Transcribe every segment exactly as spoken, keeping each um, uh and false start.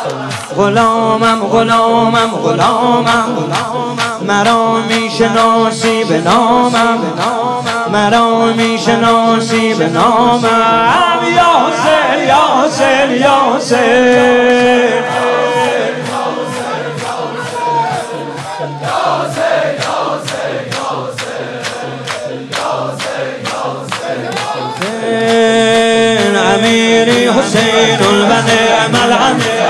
غلامم غلامم غلامم مرا میشناسی به نامم، مرا میشناسی به نامم. یاسر یاسر یاسر امیری حسین البنعم الامیر،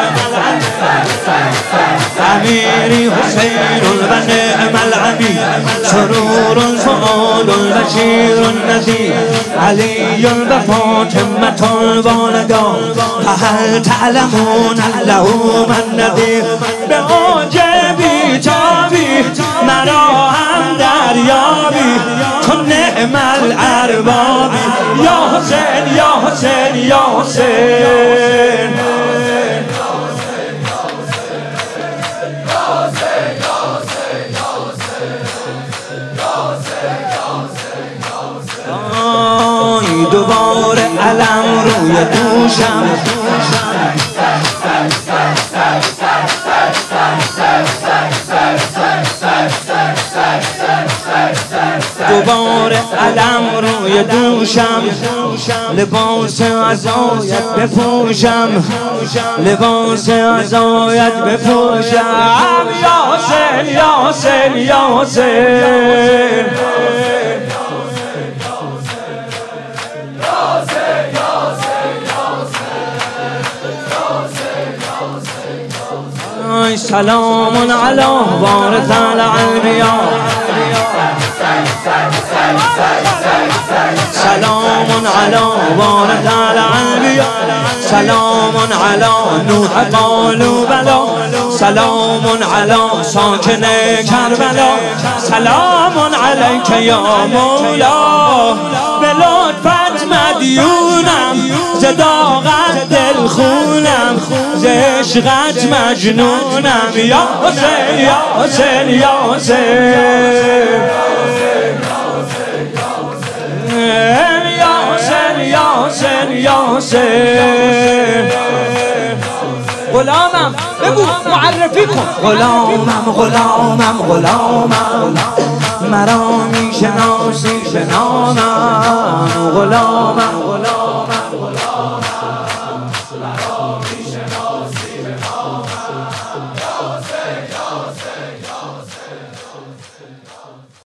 امیری حسین البنعم الامیر، سرور الفؤاد البشیر النذیر، علی وفاطمة الوالدان، فهل تعلمون له من نذیر. به اوج بی‌تابی مرا هم دریابی، تو نعم الاربابی. یا حسین یا حسین یا حسین، دوباره علم روی دوشم، دوباره علم روی دوشم، لباس عزایت بپوشم، لباس عزایت بپوشم. یاسر یاسر یاسر سلام علی وارث الانبیاء، سلام علی وارث الانبیاء، سلام علی نوح قالوا بلا، سلام علی ساکن کربلا، سلام علیک یا مولا. به لطفت مدیونم، ز داغت دل خونم، ز عشقت مجنونم. یا حسین یا حسین یا حسین، یا حسین یا حسین یا حسین. غلامم بگو معرفی کن. غلامم غلامم غلامم مرا میشناسی به نامم، غلامم